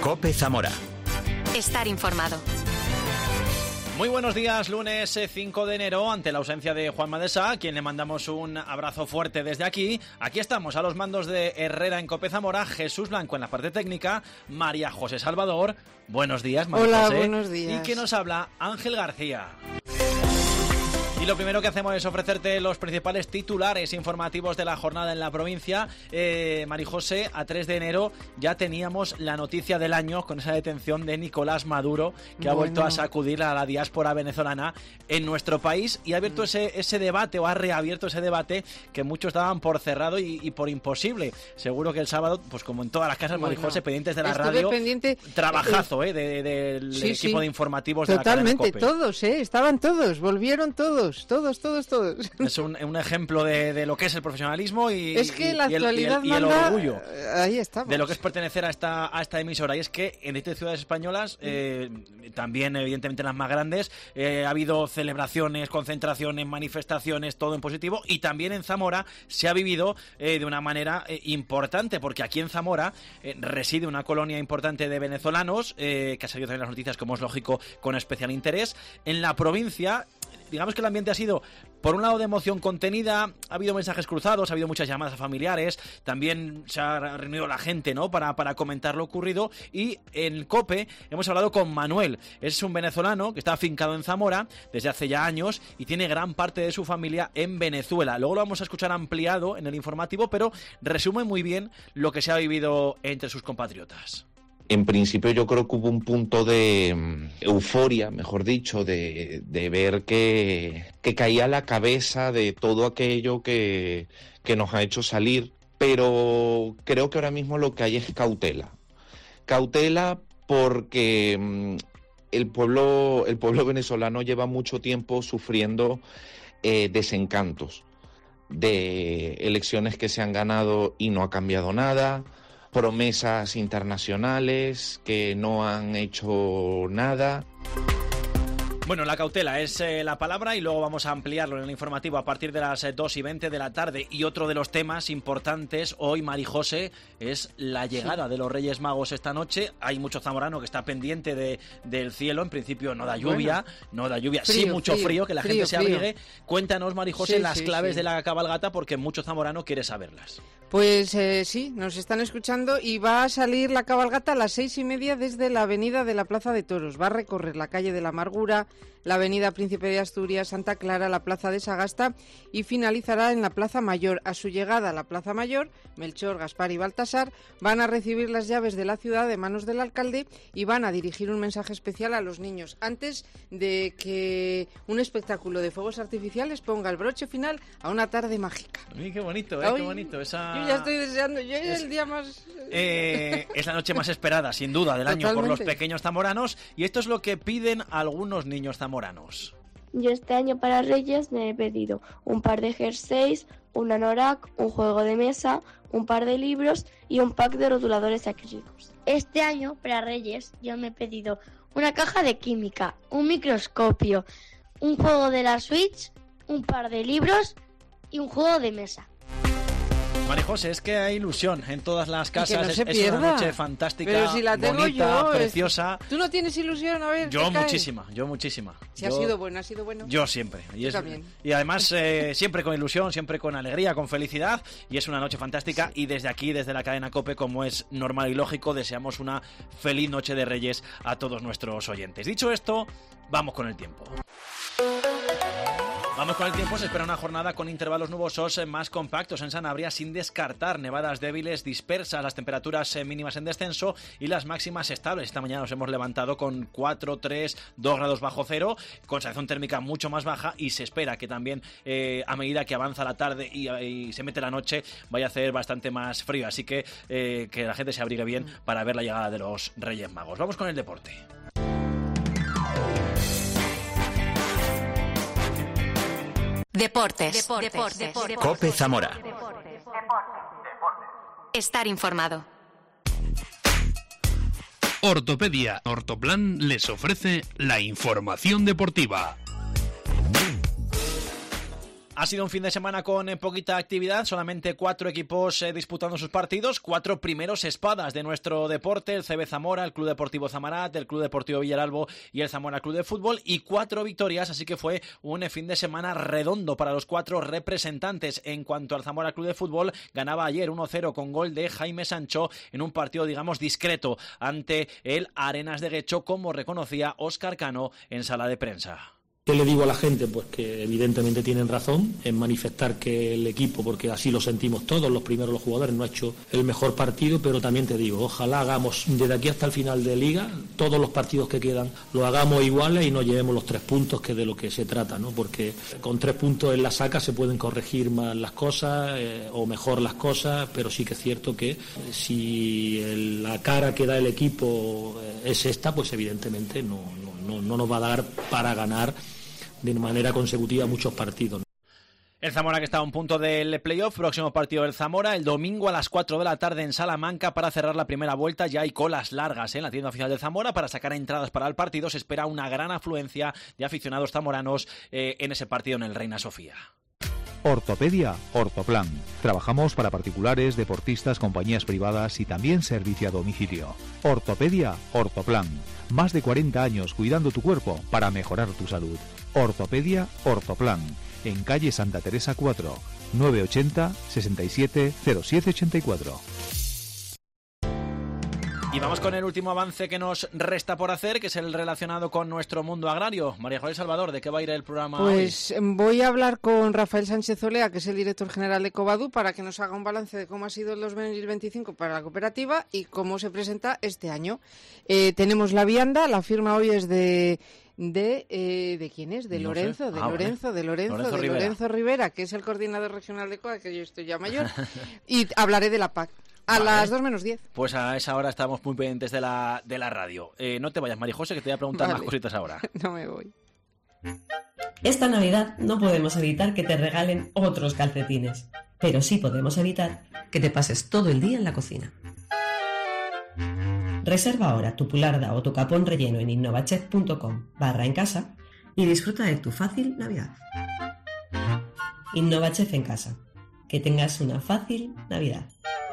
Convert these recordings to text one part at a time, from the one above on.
COPE Zamora. Estar informado. Muy buenos días, lunes 5 de enero, ante la ausencia de Juan Madesa, a quien le mandamos un abrazo fuerte desde aquí. Aquí estamos a los mandos de Herrera en COPE Zamora, Jesús Blanco en la parte técnica, María José Salvador. Buenos días, María Hola, José. buenos días. Y que nos habla Ángel García. Y lo primero que hacemos es ofrecerte los principales titulares informativos de la jornada en la provincia. María José, a 3 de enero ya teníamos la noticia del año con esa detención de Nicolás Maduro, que ha vuelto a sacudir a la diáspora venezolana en nuestro país y ha abierto ese debate, o ha reabierto ese debate que muchos daban por cerrado y por imposible. Seguro que el sábado, pues como en todas las casas, María José, pendientes de la radio, trabajazo del equipo de informativos de la cadena COPE. Totalmente, todos, estaban todos, volvieron todos. Todos. Es un ejemplo de lo que es el profesionalismo y, es que la actualidad y el orgullo ahí estamos. De lo que es pertenecer a esta emisora. Y es que en estas ciudades españolas, también evidentemente en las más grandes, ha habido celebraciones, concentraciones, manifestaciones, todo en positivo, y también en Zamora se ha vivido de una manera importante, porque aquí en Zamora reside una colonia importante de venezolanos, que ha salido también en las noticias, como es lógico, con especial interés. En la provincia, digamos que el ambiente ha sido, por un lado, de emoción contenida, ha habido mensajes cruzados, ha habido muchas llamadas a familiares, también se ha reunido la gente, ¿no?, para comentar lo ocurrido. Y en COPE hemos hablado con Manuel. Es un venezolano que está afincado en Zamora desde hace ya años y tiene gran parte de su familia en Venezuela. Luego lo vamos a escuchar ampliado en el informativo, pero resume muy bien lo que se ha vivido entre sus compatriotas. En principio yo creo que hubo un punto de euforia, mejor dicho, de ver que caía la cabeza de todo aquello que nos ha hecho salir, pero creo que ahora mismo lo que hay es cautela. Cautela porque el pueblo venezolano lleva mucho tiempo sufriendo desencantos de elecciones que se han ganado y no ha cambiado nada, promesas internacionales que no han hecho nada. Bueno, la cautela es la palabra, y luego vamos a ampliarlo en el informativo a partir de las 2:20 de la tarde. Y otro de los temas importantes hoy, María José, es la llegada de los Reyes Magos esta noche. Hay mucho zamorano que está pendiente del cielo. En principio no da lluvia, frío, sí mucho frío, que la gente se abrigue. Cuéntanos, María José, las claves de la cabalgata, porque mucho zamorano quiere saberlas. Pues sí, nos están escuchando, y va a salir la cabalgata a las 6:30 desde la avenida de la Plaza de Toros. Va a recorrer la calle de la Amargura, la avenida Príncipe de Asturias, Santa Clara, la Plaza de Sagasta, y finalizará en la Plaza Mayor. A su llegada a la Plaza Mayor, Melchor, Gaspar y Baltasar van a recibir las llaves de la ciudad de manos del alcalde y van a dirigir un mensaje especial a los niños, antes de que un espectáculo de fuegos artificiales ponga el broche final a una tarde mágica. Uy, qué bonito, qué bonito. Yo ya estoy deseando, es el día más... es la noche más esperada, sin duda, del año por los pequeños zamoranos, y esto es lo que piden algunos niños zamoranos. Yo este año para Reyes me he pedido un par de jerseys, un anorak, un juego de mesa, un par de libros y un pack de rotuladores acrílicos. Este año para Reyes yo me he pedido una caja de química, un microscopio, un juego de la Switch, un par de libros y un juego de mesa. María José, es que hay ilusión en todas las casas. No es una noche fantástica, pero si la tengo bonita, yo, preciosa. ¿Tú no tienes ilusión? A ver, yo muchísima. Si ha sido bueno. Yo siempre. Yo también. Y además siempre con ilusión, siempre con alegría, con felicidad. Y es una noche fantástica. Sí. Y desde aquí, desde la cadena COPE, como es normal y lógico, deseamos una feliz noche de Reyes a todos nuestros oyentes. Dicho esto, vamos con el tiempo. Se espera una jornada con intervalos nubosos más compactos en Sanabria, sin descartar nevadas débiles dispersas, las temperaturas mínimas en descenso y las máximas estables. Esta mañana nos hemos levantado con 4, 3, 2 grados bajo cero, con sensación térmica mucho más baja, y se espera que también a medida que avanza la tarde y se mete la noche vaya a hacer bastante más frío. Así que la gente se abrigue bien para ver la llegada de los Reyes Magos. Vamos con el deporte. Deportes. COPE Zamora. Estar informado. Ortopedia Ortoplan les ofrece la información deportiva. Ha sido un fin de semana con poquita actividad, solamente 4 equipos disputando sus partidos, 4 primeros espadas de nuestro deporte, el CB Zamora, el Club Deportivo Zamarat, el Club Deportivo Villaralbo y el Zamora Club de Fútbol, y 4 victorias, así que fue un fin de semana redondo para los 4 representantes. En cuanto al Zamora Club de Fútbol, ganaba ayer 1-0 con gol de Jaime Sancho en un partido, digamos, discreto ante el Arenas de Guecho, como reconocía Óscar Cano en sala de prensa. ¿Qué le digo a la gente? Pues que evidentemente tienen razón en manifestar que el equipo, porque así lo sentimos todos, los jugadores, no ha hecho el mejor partido, pero también te digo, ojalá hagamos desde aquí hasta el final de Liga, todos los partidos que quedan, lo hagamos iguales y nos llevemos los 3 puntos, que de lo que se trata, ¿no? Porque con 3 puntos en la saca se pueden corregir más las cosas o mejor las cosas, pero sí que es cierto que si la cara que da el equipo es esta, pues evidentemente no nos va a dar para ganar de manera consecutiva muchos partidos. El Zamora, que está a un punto del playoff, próximo partido del Zamora el domingo a las 4 de la tarde en Salamanca para cerrar la primera vuelta. Ya hay colas largas en la tienda oficial del Zamora para sacar entradas para el partido. Se espera una gran afluencia de aficionados zamoranos en ese partido en el Reina Sofía. Ortopedia Ortoplan. Trabajamos para particulares, deportistas, compañías privadas y también servicio a domicilio. Ortopedia Ortoplan. Más de 40 años cuidando tu cuerpo para mejorar tu salud. Ortopedia Ortoplan. En calle Santa Teresa 4, 980 67 0784. Y vamos con el último avance que nos resta por hacer, que es el relacionado con nuestro mundo agrario. María José Salvador, ¿de qué va a ir el programa hoy? Pues voy a hablar con Rafael Sánchez Olea, que es el director general de Covadú, para que nos haga un balance de cómo ha sido el 2025 para la cooperativa y cómo se presenta este año. Tenemos la vianda, la firma hoy es ¿de quién es? De Lorenzo, Lorenzo Rivera, que es el coordinador regional de COA, que yo estoy ya mayor, y hablaré de la PAC. A las 2 menos 10. Pues a esa hora estamos muy pendientes de la radio. No te vayas, María José, que te voy a preguntar más cositas ahora. No me voy. Esta Navidad no podemos evitar que te regalen otros calcetines, pero sí podemos evitar que te pases todo el día en la cocina. Reserva ahora tu pularda o tu capón relleno en innovachef.com/en casa y disfruta de tu fácil Navidad. Innovachef en casa. Que tengas una fácil Navidad.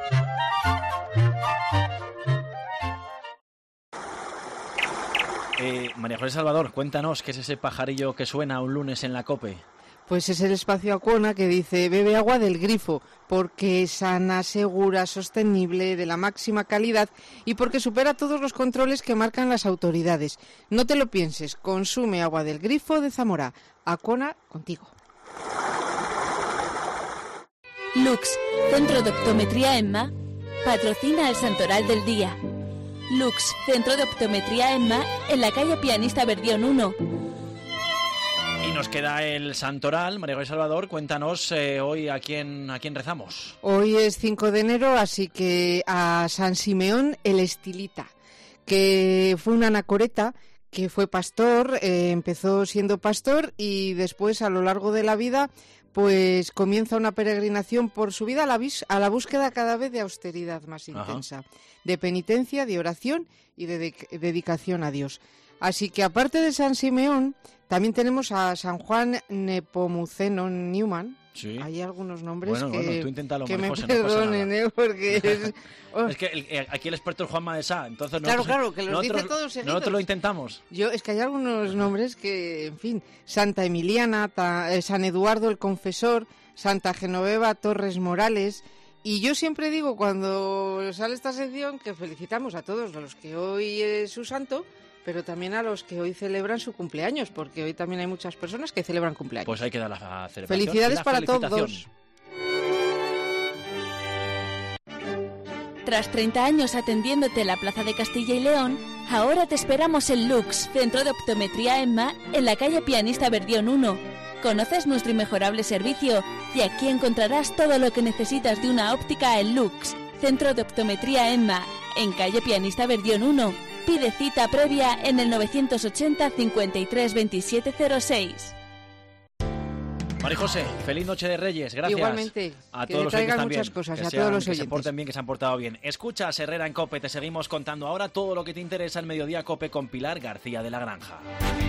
María José Salvador, cuéntanos qué es ese pajarillo que suena un lunes en la COPE. Pues es el espacio Acuona, que dice: bebe agua del grifo, porque es sana, segura, sostenible, de la máxima calidad y porque supera todos los controles que marcan las autoridades. No te lo pienses, consume agua del grifo de Zamora. Acuona, contigo. Lux, Centro de Optometría EMMA, patrocina el Santoral del Día. Lux, Centro de Optometría EMMA, en la calle Pianista Verdión 1. Y nos queda el Santoral. María José Salvador, cuéntanos hoy a quién rezamos. Hoy es 5 de enero, así que a San Simeón el Estilita, que fue un anacoreta, que fue pastor, empezó siendo pastor y después a lo largo de la vida pues comienza una peregrinación por su vida a la búsqueda cada vez de austeridad más intensa, de penitencia, de oración y de dedicación a Dios. Así que aparte de San Simeón, también tenemos a San Juan Nepomuceno Newman. Sí. Hay algunos nombres tú inténtalo, que me José, perdonen, no porque es... Es que aquí el experto es Juanma de Sá, entonces claro, que los dice todos seguidos. Nosotros lo intentamos. Es que hay algunos nombres que, en fin, Santa Emiliana, San Eduardo el Confesor, Santa Genoveva Torres Morales. Y yo siempre digo, cuando sale esta sección, que felicitamos a todos los que hoy es su santo, pero también a los que hoy celebran su cumpleaños, porque hoy también hay muchas personas que celebran cumpleaños. Pues hay que dar la celebración. Felicidades para todos. Tras 30 años atendiéndote en la Plaza de Castilla y León, ahora te esperamos en Lux, Centro de Optometría EMMA, en la calle Pianista Verdión 1. Conoces nuestro inmejorable servicio y aquí encontrarás todo lo que necesitas de una óptica en Lux, Centro de Optometría EMMA, en calle Pianista Verdión 1. Pide cita previa en el 980 53 27 06. María José, feliz noche de Reyes, gracias. Igualmente, a que todos le los traigan también, muchas cosas y a todos los oyentes. Que se porten bien, que se han portado bien. Escuchas Herrera en COPE, te seguimos contando ahora todo lo que te interesa el Mediodía COPE con Pilar García de la Granja.